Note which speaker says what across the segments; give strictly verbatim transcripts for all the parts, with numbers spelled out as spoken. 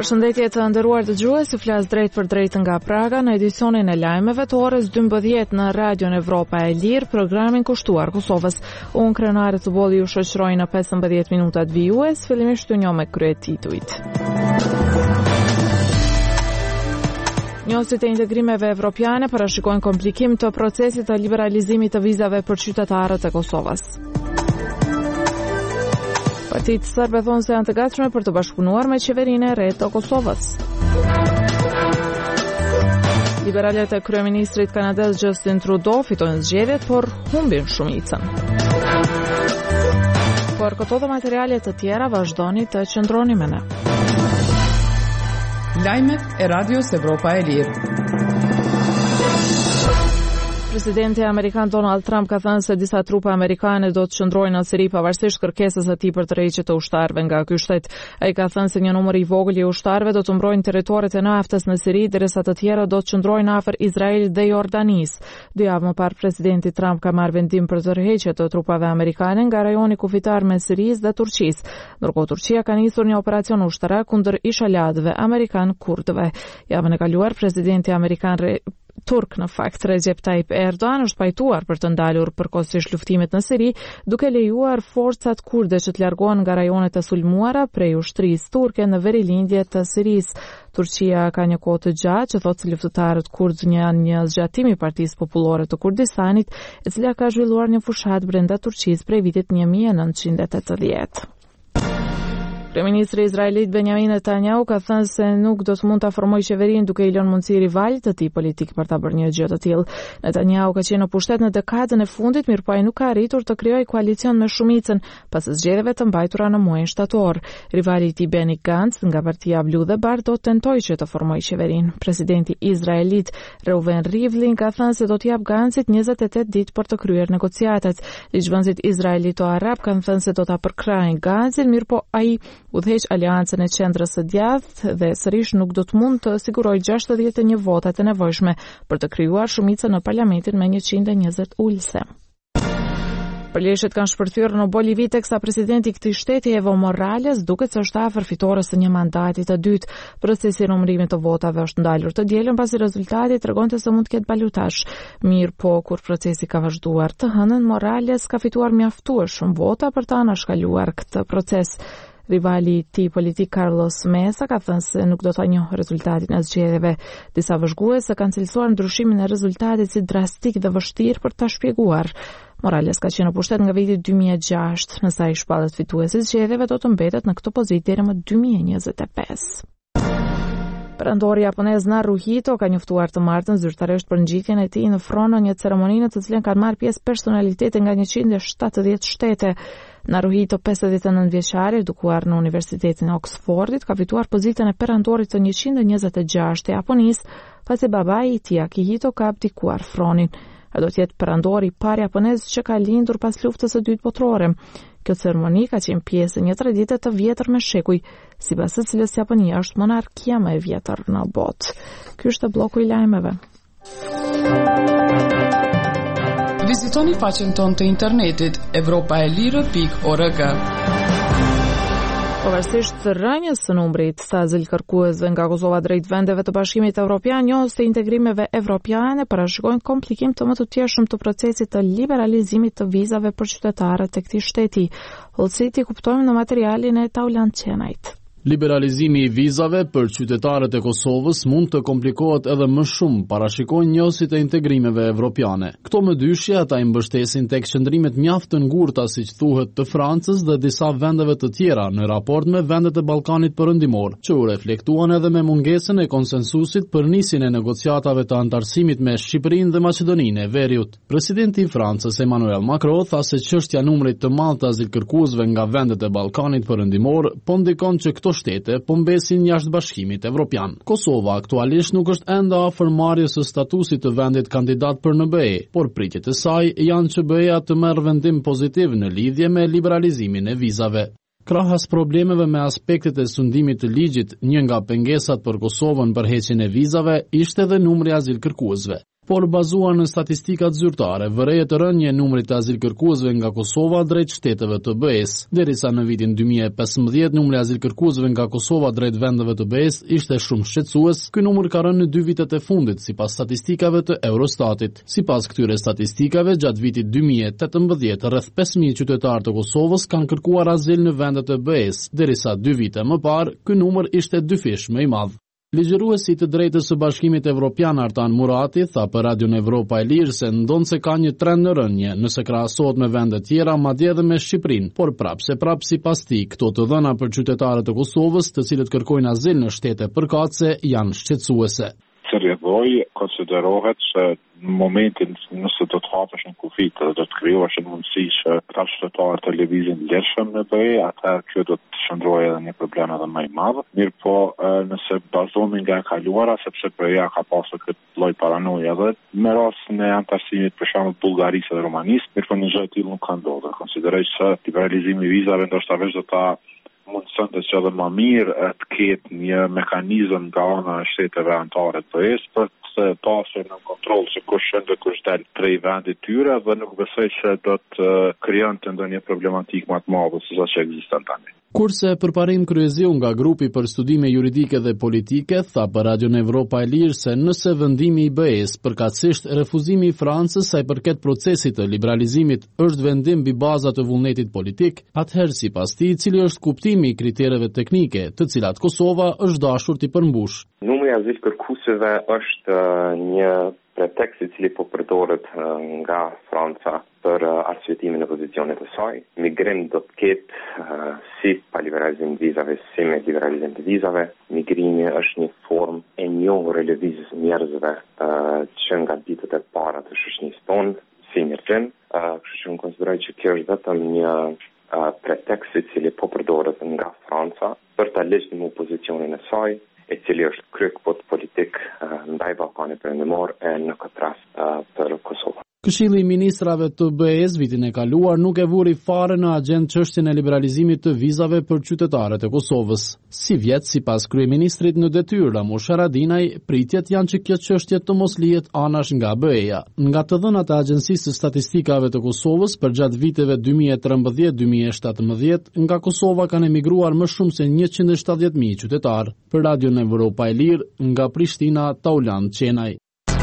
Speaker 1: Përshëndetje të nderuar dëgjues, ju flas drejt për drejt nga Praga në edicionin e lajmeve të orës dymbëdhjetë në Radion Evropa e Lirë, programin kushtuar Kosovës. Unë Krenare të Bolli ju shoqëroj në pesëmbëdhjetë minutat vijues, fillimisht ju njoh me kryet titujt. Njësit e integrimeve evropiane parashikojnë komplikim të procesit të liberalizimit të vizave për qytetarët e Kosovës. Partitë serbe thonë se janë të gatshme për të bashkëpunuar me qeverinë e re të Kosovës. Liberalet e kryeministrit kanadez Justin Trudeau fitojnë zgjedhjet, por humbin shumicën. Por këto dhe materialet të tjera vazhdoni të qëndroni me ne.
Speaker 2: Lajmet e Radios Evropa e Lirë.
Speaker 1: Presidenti amerikan Donald Trump ka thënë se disa trupa amerikane do të qëndrojnë në Siri pavarësisht kërkesës së tij për tërheqje të ushtarëve nga ky shtet. Ai ka thënë se një numër i vogël i ushtarëve do të mbrojnë territoret e naftës në Siri, derisa të tjerë do të qëndrojnë afër Izraelit dhe Jordanisë. Dy javë më parë presidenti Trump ka marrë vendim për tërheqje të trupave amerikane nga rajoni kufitar me Sirisë dhe Turqisë. Ndërkohë Turqia ka nisur një operacion ushtarak kundër ishalatëve amerikan kurdëve. Javën e kaluar presidenti amerikan re... Turk në fakt Recep Tayyip Erdogan është pajtuar për të ndalur përkohësisht luftimet në Siri, duke lejuar forcat kurde që të largohen nga rajonet e sulmuara prej ushtrisë turke në verilindje të Sirisë. Turqia ka një kohë të gjatë që thotë se luftëtarët kurdë janë një zgjatim i Partisë Popullore të Kurdistanit, e cila ka zhvilluar një fushat brenda Turqisë prej vitit një mijë e nëntëqind e tetëdhjetë. Kryeministri izraelit Benjamin Netanyahu ka thënë se nuk do të mund ta formojë qeverinë duke i lënë mundësi rivalit të tij politik për ta bërë një gjë të tillë. Netanyahu ka qenë në pushtet në dekadën e fundit, mirë po ai nuk ka arritur të krijojë koalicion me shumicën pas zgjedhjeve të mbajtura në muajin shtator. Rivali i tij Benny Gantz nga Partia Blu dhe Bardhë do të tentojë që të formojë qeverinë. Presidenti izraelit Reuven Rivlin ka thënë se do t'i jap Gantzit njëzet e tetë ditë për të kryer negociatat. Ligjvënësit izraelito-arab kanë thënë se do ta përkrajnë Gantzin, mirë po ai udhëheq aleancën e qendrës së djathtë dhe sërish nuk do të mund të sigurojë gjashtëdhjetë e një votat e nevojshme për të krijuar shumicën në parlamentin me njëqind e njëzet ulëse. Përleshjet kanë shpërthyer në Bolivi teksa presidenti i këtij shteti Evo Morales duket se është afër fitores së një mandati të dytë. Procesi i numërimit të votave është ndalur të dielën pasi rezultati tregonte se mund të ketë balotazh. Mirë po, kur procesi ka vazhduar të hënën, Morales ka fituar mjaftueshëm vota për të anashkaluar këtë proces. Rivali i tij politik Carlos Mesa ka thënë se nuk do ta njohë rezultatin e zgjedhjeve. Disa vëzhguese kanë cilësuar ndryshimin e rezultatit si drastik dhe vështirë për ta shpjeguar. Morales ka qenë në pushtet nga viti dy mijë e gjashtë, nësa ai shpallet fituesi i zgjedhjeve do të mbetet në këtë pozitë deri më dy mijë e njëzet e pesë. Perëndori japonez Naruhito ka njoftuar të martën zyrtarisht për ngjitjen e tij në fron në një ceremoni në të cilën kanë marrë pjesë personalitete nga njëqind e shtatëdhjetë shtete. Naruhito, pesëdhjetë e nëntë vjeçari, edukuar në Universitetin e Oxfordit, ka fituar pozitën e perandorit të njëqind e njëzet e gjashtë të Japonisë, pasi babai i tij Akihito ka abdikuar fronin. Ai do të jetë perandori i parë japonez që ka lindur pas luftës së dytë botërore. Kjo ceremoni ka qenë pjesë e një tradite të vjetër me shekuj, sipas së cilës Japonia është monarkia më e vjetër në botë. Ky është bloku i lajmeve.
Speaker 2: Vizitoni faqen tonë të internetit evropa e lirë pikë org.
Speaker 1: Pavarësisht të rënjes së numrit të azilkërkuesve nga Kosova drejt vendeve të Bashkimit Evropian, njohës të integrimeve evropiane parashikojnë komplikim të më të tjeshëm të procesit të liberalizimit të vizave për qytetarët e këtij shteti. Hollësit i kuptojmë në materialin e Taulant Qenajt.
Speaker 3: Liberalizimi i vizave për qytetarët e Kosovës mund të komplikohet edhe më shumë, parashikojnë njësit e integrimeve evropiane. Këto më dyshje ata i mbështesin tek qëndrimet mjaft të ngurta, siç thuhet, të Francës dhe disa vendeve të tjera në raport me vendet e Ballkanit Perëndimor, që u reflektuan edhe me mungesën e konsensusit për nisjen e negociatave të antarësimit me Shqipërinë dhe Maqedoninë e Veriut. Presidenti i Francës Emmanuel Macron tha se çështja numrit të madh të azilkërkuesve nga vendet e Ballkanit Perëndimor po ndikon që këto shtete po mbesin jashtë Bashkimit Evropian. Kosova aktualisht nuk është ende afër marrjes së statusit të vendit kandidat për N B E, por pritjet e saj janë që B E-ja të merr vendim pozitiv në lidhje me liberalizimin e vizave. Krahas problemeve me aspektet e sundimit të ligjit, një nga pengesat për Kosovën për heqjen e vizave ishte edhe numri azilkërkuesve. por bazuar në statistikat zyrtare, vërejet të rënje e numrit të azilkërkuesve nga Kosova drejt shteteve të B E S. Derisa në vitin dy mijë e pesëmbëdhjetë numri i azilkërkuesve nga Kosova drejt vendeve të B E S ishte shumë shqetësues, ky numër ka rënë në dy vitet e fundit sipas statistikave të Eurostatit. Sipas këtyre statistikave, gjatë vitit dy mijë e tetëmbëdhjetë rreth pesë mijë qytetarë të Kosovës kanë kërkuar azil në vendet e B E S, derisa dy vite më parë ky numër ishte dyfish më i madh. Ligjëruesi të drejtës së Bashkimit Evropian Artan Murati tha për Radion Evropa e Lirë se ndonse ka një trend në rënje nëse krahasohet me vende tjera, madje edhe me Shqipërinë, por prapë se prapë sipas tij, këto të dhëna për qytetarët e Kosovës, të cilët kërkojnë azil në shtete përkatëse, janë shqetësuese.
Speaker 4: Rrjedhoi konsiderohet se në momentin nëse do të hapesh në kufit dhe do të krijohesh një mundësi që këta qytetarë të lëvizin lirshëm në B E, atëherë kjo do të shndrojë edhe një problem edhe më i madh. Mirë po, nëse bazohemi nga e kaluara, sepse B E ka pasur këtë lloj paranoje edhe me rastin e antarësimit për shembull Bullgarisë dhe Romanisë, mirë po një gjë e tillë nuk ka ndodhur. Konsideroj se liberalizimi i vizave ndoshta vetë do ta mundëson të që edhe më mirë të ketë një mekanizëm nga ana e shteteve anëtare të B E S për të pasur në kontroll se kush shën dhe kush del prej vendit tyre dhe nuk besoj se do të krijonte ndonjë problematikë më të madhe se sa që ekziston tani.
Speaker 3: Kurse përparim kryeziu nga grupi për studime juridike dhe politike tha për Radion Evropa e Lirë se nëse vendimi i B E S, përkatësisht refuzimi i Francës sa i përket procesit të liberalizimit, është vendim mbi baza të vullnetit politik, atëherë sipas tij, cili është kuptimi i kritereve teknike, të cilat Kosova është dashur t'i përmbush.
Speaker 5: Numri i azilkërkuesve është një pretekst i cili po përdoret nga Franca për arsyetimin e pozicionit të saj. Migrim do të ketë uh, si pa liberalizim të vizave, si me liberalizim të vizave. Migrimi është një formë e njohur e lëvizjes së njerëzve uh, që nga ditët e para të shoqërisë tonë, si migrim. Uh, kështu që unë konsideroj që kjo është vetëm një uh, pretekst i cili po përdoret nga Franca për ta legjitimuar pozicionin e saj, e cili është kryekëput politik uh, ndaj Ballkanit Perëndimor e në këtë rast uh, për Kosovë.
Speaker 3: Këshilli i ministrave të B E S vitin e kaluar nuk e vuri fare në agjendë çështjen e liberalizimit të vizave për qytetarët e Kosovës. Si vjet, sipas kryeministrit në detyrë Ramush Haradinaj, pritjet janë që kjo çështje të mos lihet anash nga B E A. Nga të dhënat e Agjencisë së Statistikave të Kosovës përgjatë viteve dy mijë e trembëdhjetë dy mijë e shtatëmbëdhjetë, nga Kosova kanë emigruar më shumë se njëqind e shtatëdhjetë mijë qytetar. Për Radion Evropa e Lirë, nga Prishtina, Tauland Qenaj.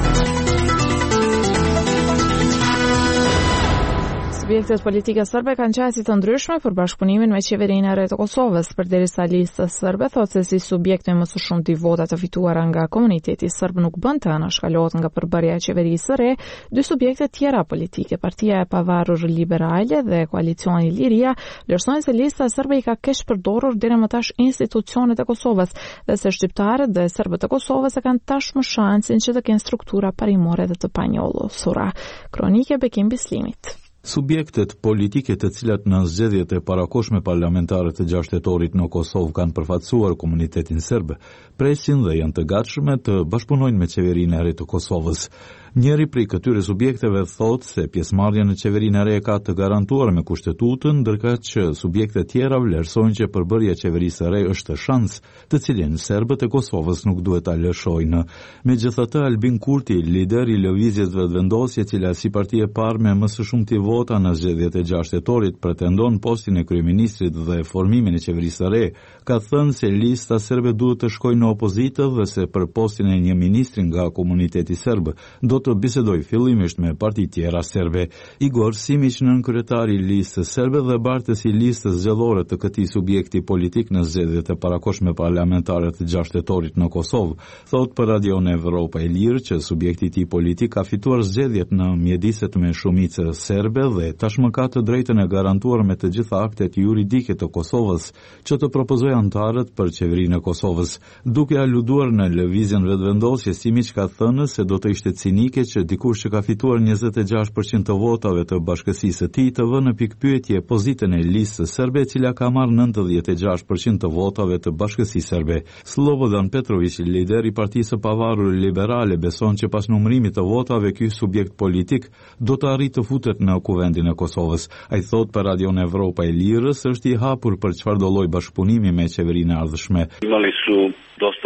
Speaker 1: Subjektet politike serbe kanë qenë të ndryshme për bashkëpunimin me qeverinë e re të Kosovës, përderisa lista serbe thotë se si subjekt me më së shumti vota të fituara nga komuniteti serb nuk bën të anashkalohet nga përbërja e qeverisë së re, dy subjekte tjera politike, Partia e Pavarur Liberale dhe Koalicioni Liria, vlerësojnë se lista serbe i ka keq përdorur deri më tash institucionet e Kosovës dhe se shqiptarët dhe serbët e Kosovës e kanë tashmë shansin që të kenë struktura parimore dhe të panjollosura. Kronike Bekim Bislimit.
Speaker 6: Subjektet politike të cilat në zgjedhjet e parakoshme parlamentare të gjashtë tetorit në Kosovë kanë përfaqësuar komunitetin serb, presin dhe janë të gatshme të bashkëpunojnë me qeverinë e re të Kosovës. Njëri prej këtyre subjekteve thotë se pjesëmarrja në qeverinë e re ka të garantuar me kushtetutën, ndërkaq që subjekte tjera vlerësojnë që përbërja e qeverisë së re është shans, të cilin serbët e Kosovës nuk duhet ta lëshojnë. Megjithatë, Albin Kurti, lider i lëvizjes vetëvendosje, e cila si parti e parë me më së shumti vota në zgjedhjet e gjashtë tetorit pretendon postin e kryeministrit dhe formimin e qeverisë së re, ka thënë se lista serbe duhet të shkojë në opozitë dhe se për postin e një ministri nga komuniteti serb do të bisedoj fillimisht me parti tjera serbe. Igor Simić, nënkryetari i listës serbe dhe bartësi i listës zgjedhore të këtij subjekti politik në zgjedhjet e parakoshme parlamentare të gjashtë tetorit në Kosovë, thotë për Radion Evropa e Lirë që subjekti i tij politik ka fituar zgjedhjet në mjediset me shumicë serbe dhe tashmë ka të drejtën e garantuar me të gjitha aktet juridike të Kosovës që të propozojë antarët për qeverinë e Kosovës. Duke aluduar në lëvizjen vetvendosje, Simić ka thënë se do të ishte cinike që dikush që ka fituar njëzet e gjashtë përqind të votave të bashkësisë së tij të vënë në pikpyetje pozitën e listës serbe, e cila ka marrë nëntëdhjetë e gjashtë përqind të votave të bashkësisë serbe. Slobodan Petrović, lider i Partisë së Pavarur Liberale, beson që pas numërimit të votave ky subjekt politik do të arrijë të futet në kuvendin e Kosovës. Ai thotë për Radion Evropa e Lirës është i hapur për çfarëdo lloj bashkëpunimi me qeverinë e ardhshme.
Speaker 7: Imali su dosta tih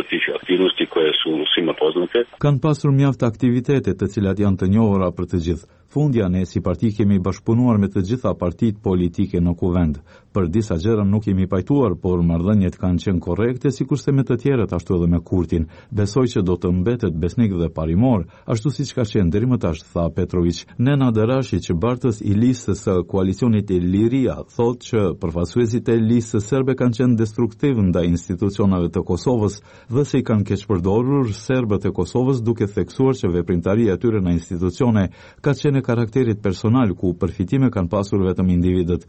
Speaker 4: virusi koje su svima poznate.
Speaker 6: Kanë pasur mjaft aktivitete të cilat janë të njohura për të gjithë. Fundja ne si parti kemi bashkëpunuar me të gjitha partitë politike në kuvend. Për disa gjëra nuk jemi pajtuar, por marrëdhëniet kanë qenë korrekte, sikurse me të tjerët ashtu edhe me Kurtin. Besoj që do të mbetet besnik dhe parimor, ashtu siç ka qenë deri më tash, tha Petrović. Nenad Erashi, që bartës i listës së koalicionit e Liria, thotë që përfaqësuesit e listës serbe kanë qenë destruktiv ndaj institucionave të Kosovës dhe se i kanë keqpërdorur serbët e Kosovës, duke theksuar që veprimtaria e tyre në institucione ka qenë karakterit personal, ku përfitime kanë pasur vetëm individët.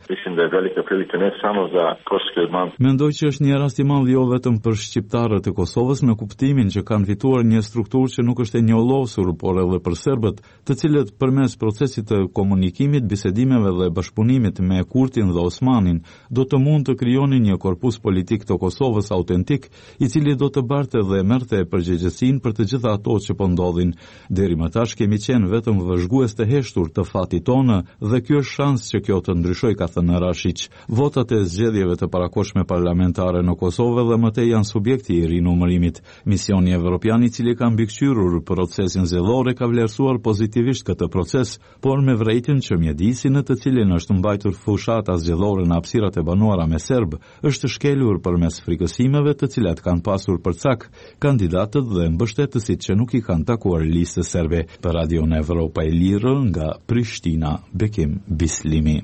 Speaker 6: Mendoj që është një rast i madh jo vetëm për shqiptarët e Kosovës në kuptimin që kanë fituar një strukturë që nuk është e njollosur, por edhe për serbët, të cilët përmes procesit të komunikimit, bisedimeve dhe bashkëpunimit me Kurtin dhe Osmanin, do të mund të krijonin një korpus politik të Kosovës autentik, i cili do të barte dhe merrte përgjegjësinë për të gjitha ato që po ndodhin. Deri më tash kemi qenë vetëm vëzhgues të heshtur të fatit tonë dhe ky është shans që kjo të ndryshojë, ka thënë Rashić. Votat e zgjedhjeve të parakohshme parlamentare në Kosovë dhe më tej janë subjekti i rinumërimit. Misioni evropian, i cili ka mbikëqyrur procesin zgjedhor, ka vlerësuar pozitivisht këtë proces, por me vërejtjen që mjedisi në të cilin është mbajtur fushata zgjedhore në hapësirat e banuara me serb është shkelur përmes frikësimeve të cilat kanë pasur përcak kandidatët dhe mbështetësit që nuk i kanë takuar listës serbe. Për Radion Evropa e Lirë nga Prishtina, Bekim Bislimi.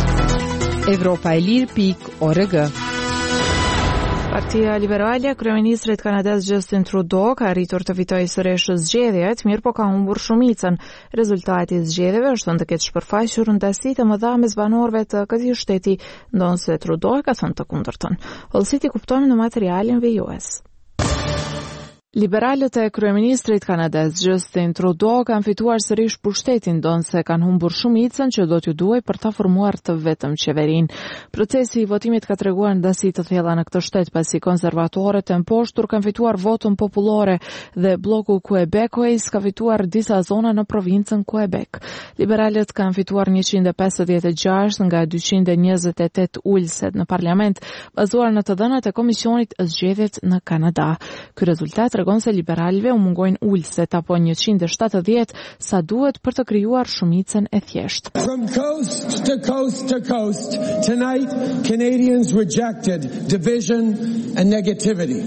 Speaker 7: Evropa e Lirë pikë org.
Speaker 1: Partia Liberale, kryeministrit kanadez Justin Trudeau ka arritur të fitojë sërish zgjedhjet, mirë po ka humbur shumicën. Rezultati i zgjedhjeve është të ketë shpërfaqur ndasi të mëdha mes banorëve të këtij shteti, ndonse Trudeau ka thënë të kundërtën. Vëllësit i kuptojmë në materialin V U S. Liberalët e kryeministrit kanadez Justin Trudeau kanë fituar sërish pushtetin, ndonse kanë humbur shumicën që do t'ju duaj për ta formuar të vetëm qeverinë. Procesi i votimit ka treguar ndasi të thella në këtë shtet, pasi konservatorët e mposhtur kanë fituar votën popullore dhe bloku Quebecois ka fituar disa zona në provincën Quebec. Liberalët kanë fituar njëqind e pesëdhjetë e gjashtë nga dyqind e njëzet e tetë ulëset në parlament, bazuar në të dhënat e Komisionit Zgjedhjet në Kanada. Ky rezultat tregon se liberalëve u mungojnë ulëset apo njëqind e shtatëdhjetë sa duhet për të krijuar shumicën e thjeshtë.
Speaker 8: From coast to coast to coast, tonight Canadians rejected division and negativity.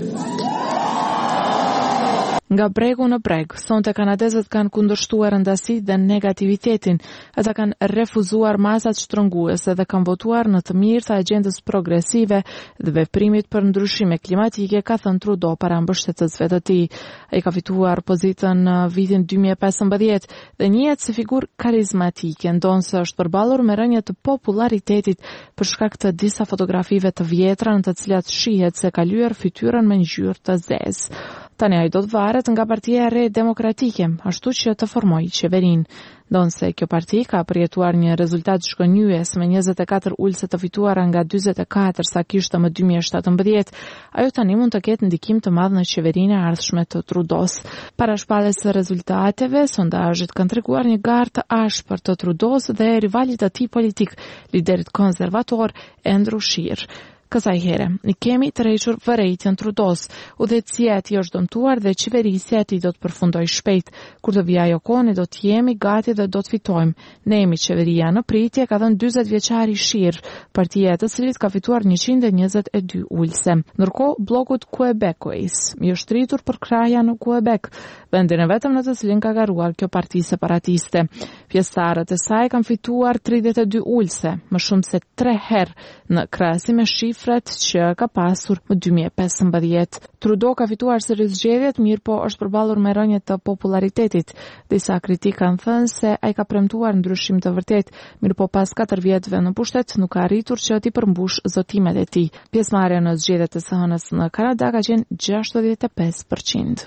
Speaker 1: Nga bregu në breg, sonte kanadezët kanë kundërshtuar rëndësitë dhe negativitetin. Ata kanë refuzuar masat shtrënguese dhe kanë votuar në të mirë të agjendës progresive dhe veprimit për ndryshime klimatike, ka thënë Trudeau para mbështetësve të tij. Ai ka fituar pozitën në vitin dy mijë e pesëmbëdhjetë dhe njihet si figurë karizmatike, ndonse është përballur me rënje të popularitetit për shkak të disa fotografive të vjetra në të cilat shihet se ka lyer fytyrën me ngjyrë të zezë. Tani ai do të varet nga Partia e Re Demokratike, ashtu që të formojë qeverinë. Ndonse kjo parti ka përjetuar një rezultat shkënjyes me njëzet e katër ulëse të fituara nga dyzet e katër sa kishte më dy mijë e shtatëmbëdhjetë, ajo tani mund të ketë ndikim të madh në qeverinë e ardhshme të Trudeaus. Para shpalljes së rezultateve, sondazhet kanë treguar një garë të ashpër të Trudeaus dhe rivalit të tij politik, liderit konservator Andrew Scheer. Kësaj here, i kemi të rrequr vërejtjen Trudeaus. Udhëheqësia e tij është dëmtuar dhe qeverisja e tij do të përfundojë shpejt. Kur të vijë ajo kohë, ne do të jemi gati dhe do të fitojmë. Ne jemi qeveria në pritje, ka thënë dyzet vjeçari Scheer, partia e të cilit ka fituar njëqind e njëzet e dy ulëse. Ndërkohë, bllokut Quebecois i është rritur për kraja në Quebec, vendin e vetëm në të cilin ka garuar kjo parti separatiste. Pjesëtarët e saj kanë fituar tridhjetë e dy ulëse, më shumë se tre herë në krahasim me shifrat që ka pasur më dy mijë e pesëmbëdhjetë. Trudeau ka fituar sërish zgjedhjet, mirë po është përballur me rënje të popularitetit. Disa kritik kanë thënë se ai ka premtuar ndryshim të vërtet, mirë po pas katër vjetëve në pushtet nuk ka arritur që t'i përmbush zotimet e tij. Pjesëmarrja në zgjedhjet e së hënës në Kanada ka qenë gjashtëdhjetë e pesë përqind.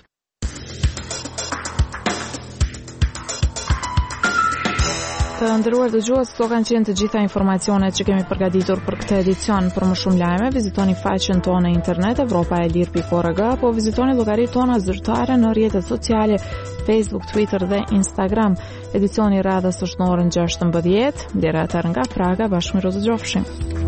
Speaker 1: Të nderuar dëgjues, këto kanë qenë të gjitha informacionet që kemi përgatitur për këtë edicion. Për më shumë lajme, vizitoni faqen tonë në internet evropa e lirë pikë org apo vizitoni llogaritë tona zyrtare në rrjetet sociale Facebook, Twitter dhe Instagram. Edicioni i radhës është në orën gjashtëmbëdhjetë. Deri atëherë nga Praga, bashkë me Rozë Gjofshin.